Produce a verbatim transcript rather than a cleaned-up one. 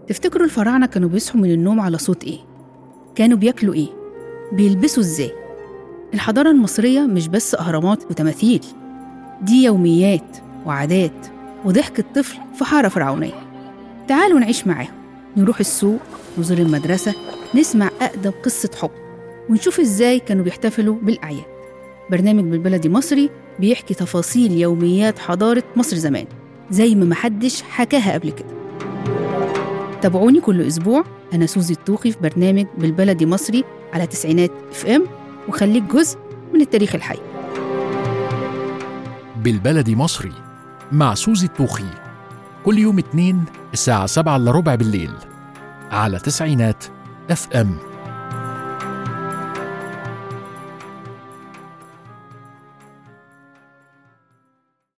تفتكروا الفراعنة كانوا بيصحوا من النوم على صوت إيه؟ كانوا بياكلوا إيه؟ بيلبسوا إزاي؟ الحضارة المصرية مش بس أهرامات وتماثيل، دي يوميات وعادات وضحك الطفل في حارة فرعونية. تعالوا نعيش معاهم، نروح السوق، نزور المدرسة، نسمع أقدم قصة حب، ونشوف إزاي كانوا بيحتفلوا بالأعياد. برنامج بالبلدي مصري بيحكي تفاصيل يوميات حضارة مصر زمان زي ما محدش حكاها قبل كده. تابعوني كل أسبوع، أنا سوزي الطوخي في برنامج بالبلدي مصري على تسعينات اف ام، وخليك جزء من التاريخ الحي. بالبلدي مصري مع سوزي الطوخي كل يوم اثنين الساعة سبعة إلا ربع بالليل على تسعينات اف ام.